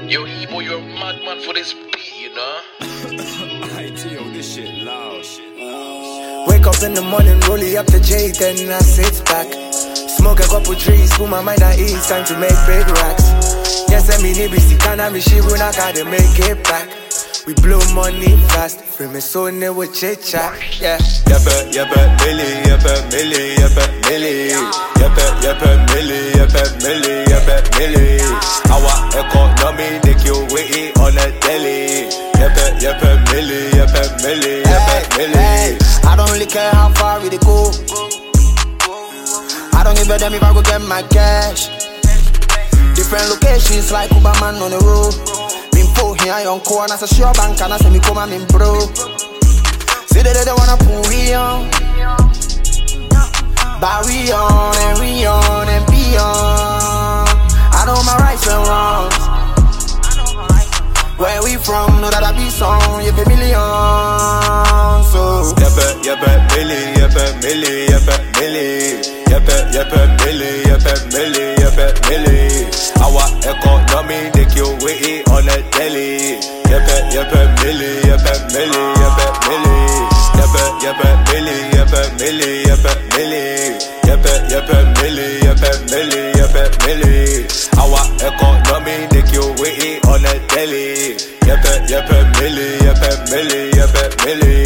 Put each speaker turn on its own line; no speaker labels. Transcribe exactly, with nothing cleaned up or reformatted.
Yo, Ebo, you're a madman for this beat, you know?
I tell you, this shit loud, shit loud.
Wake up in the morning, rolling up the J, then I sit back. Smoke a couple trees, put my mind at ease, time to make big racks. Yes, I mean, it be sick, and I be she when I gotta make it back. We blow money fast, free me so never chit chat, yeah.
Yeppa, yeppa, milli, yeppa, milli, yeppa, milli. Yeppa, yeppa, milli, yeppa, milli, yeppa, milli. Our economy, they kill we on a daily. Yeppa, yeppa, milli, yeppa, milli, yeppa, milli.
I don't really care how far we go. I don't give a damn if I go get my cash. Different locations like Uberman on the road. Bimpo here on corner, so sure bank and I say me come and me bro. Say that they wanna pull we on, but we on and we on and beyond. I know my rights and wrongs. Where we from, know that I be song, you be million. So
yeppa, yeppa, milli, yeppa, milli, yeppa, milli. Yeppa, yeppa, milli, yeppa, milli, yeppa, milli. Our economy, they kill we on a daily. Yeppa, yeppa, milli, yeppa, milli, yeppa, milli. Yeppa, yeppa, milli, yeppa, milli, yeppa, milli. Yeppa, yeppa, milli, yeppa, milli, yeppa, milli. Our economy, they kill we on a daily. Yeppa, yeppa, milli, yeppa, milli, yeppa, milli.